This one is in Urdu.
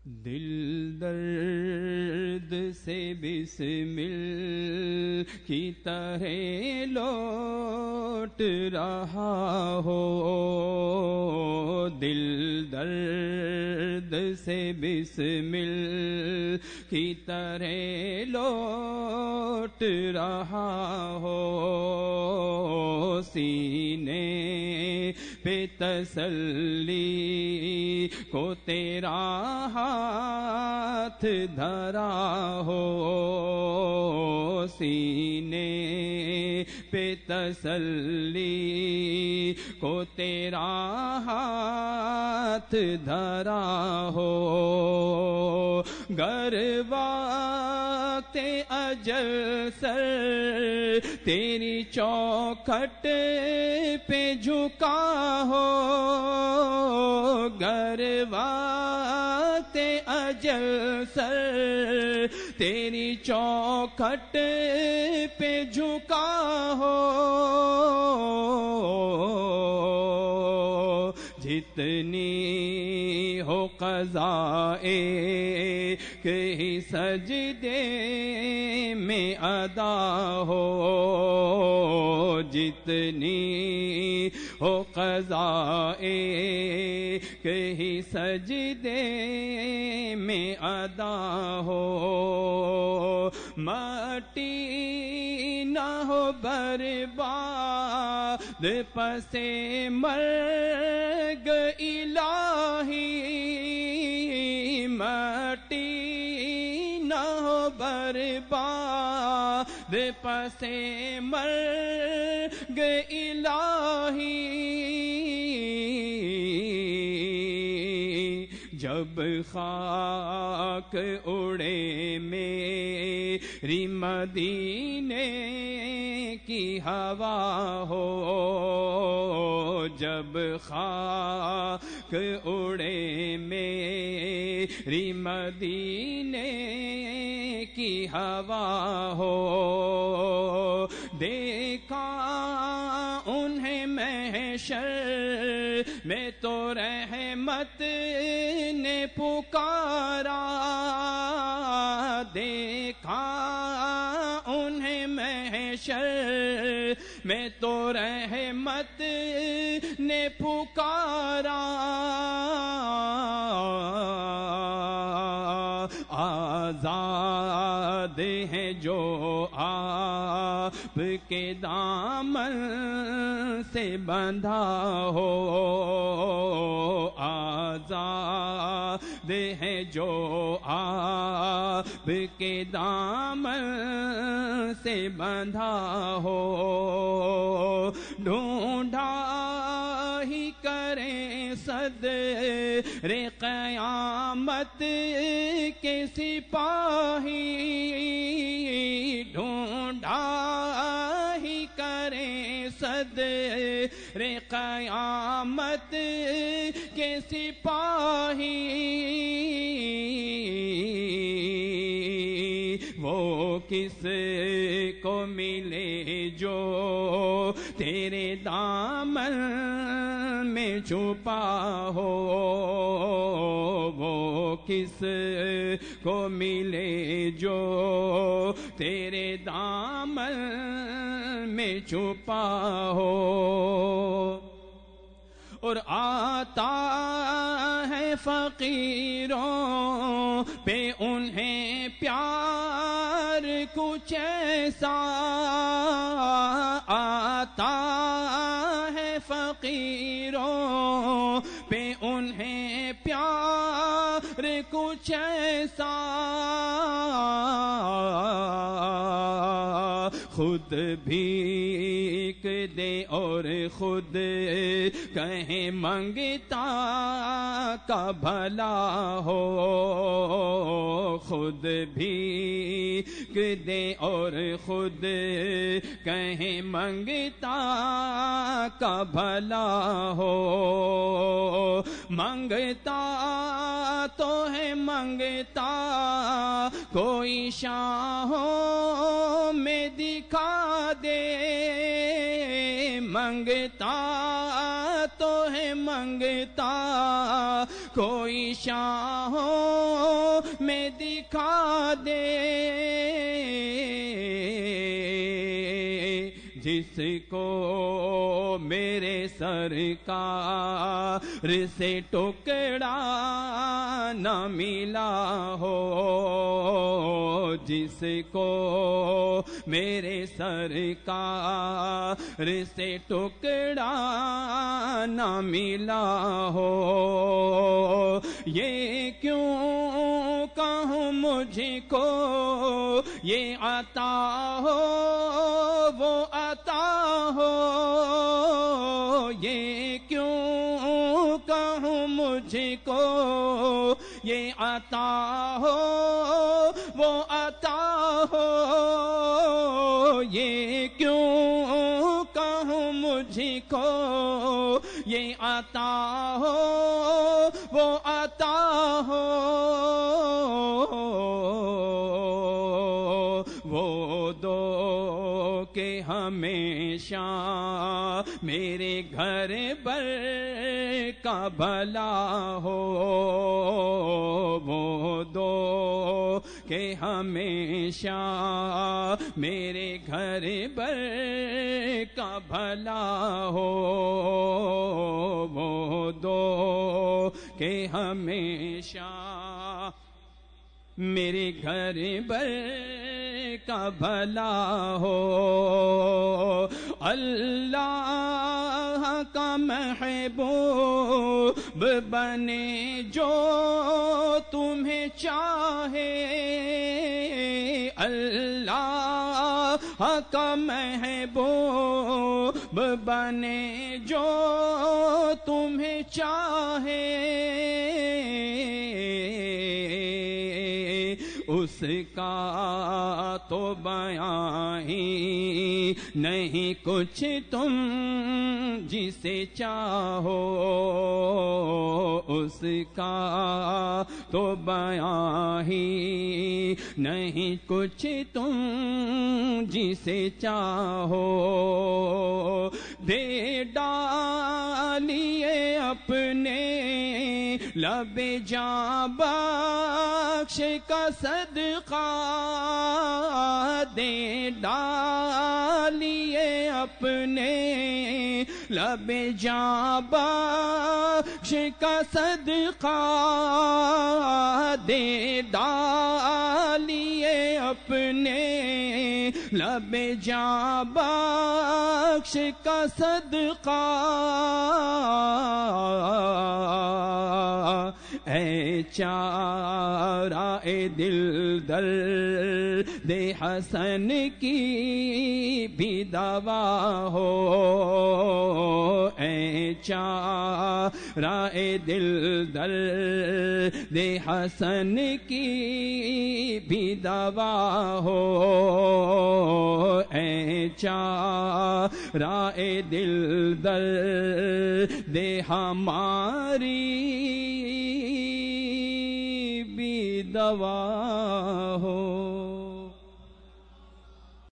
دل درد سے بسمل کی طرح لوٹ رہا ہو، دل درد سے بسمل کی طرح لوٹ رہا ہو، سینے پہ تسلی کو تیرا ہاتھ دھرا ہو، سینے پہ تسلی کو تیرا ہاتھ دھرا ہو، گر وقت اجل سر تیری چوکھٹ پہ جھکا ہو، گر وقت اجل سر تیری چوکھٹ پہ جھکا ہو، جتنی ہو قضائے کہ سجدے میں ادا ہو، جتنی ہو قضائے کہ سجدے میں ادا ہو، مٹی نہ ہو برباد پسے مرگ الہی، مٹی نہ ہو برباد پسے مرگ الہی، جب خاک اڑے میری مدینے کی ہوا ہو، جب خاک اڑے میری مدینے کی ہوا ہو، دیکھا انہیں محشر میں تو رحمت نے پکارا، دیکھا انہیں محشر میں تو رحمت نے پکارا، آزاد ہے جو آپ کے دامن سے بندھا ہو، آزاد ہے جو آپ کے دامن سے بندھا ہو، ڈھونڈا ہی کریں صدر قیامت کے سپاہی، ڈھونڈا ہی کریں صدر قیامت کے سپاہی، وہ کس کو ملے جو تیرے دامن میں چھپا ہو، وہ کس کو ملے جو تیرے دامن میں چھپا ہو، اور آتا ہے فقیروں پہ انہیں پیار کچھ ایسا، آتا ہے فقیروں پہ انہیں پیار کچھ ایسا، خود بھیک دے اور خود کہیں منگتا کا بھلا ہو، خود بھیک دے اور خود کہیں منگتا کا بھلا ہو، منگتا تو ہے منگتا کوئی شاہوں میں دکھا دے، منگتا تو ہے منگتا کوئی شاہوں میں دکھا دے جس کو میرے سرکار سے ٹکڑا نہ ملا ہو، جس کو میرے سرکار سے ٹکڑا نہ ملا ہو، یہ کیوں کہوں مجھ کو یہ عطا ہو وہ عطا ہو، یہ کیوں کہوں مجھ کو یہ عطا ہو وہ عطا ہو، یہ کیوں کہوں مجھ کو یہ عطا ہو وہ عطا ہو، وہ دو کہ ہمیشہ میرے گھر بر کا بھلا ہو، وہ دو کہ ہمیشہ میرے گھر بر کا بھلا ہو، وہ دو کہ ہمیشہ میرے گھر بر کا بھلا ہو، اللہ کا محبوب بنے جو تمہیں چاہے، اللہ کا محبوب بنے جو تمہیں چاہے، اس کا تو بیان ہی نہیں کچھ تم جسے چاہو، اس کا تو بیان ہی نہیں کچھ تم جسے چاہو، دے ڈالیے اپنے لب جاں بخش کا صدقہ، دے ڈالیے اپنے لب جاں بخش کا صدقہ، دے ڈالیے اپنے لب جاں بخش کا صدقہ، اے چارہ دل درد حسن کی بھی دوا ہو، اے چارہ دل درد حسن کی بھی دوا ہو، اے چارہ دل درد ہماری بھی دوا ہو۔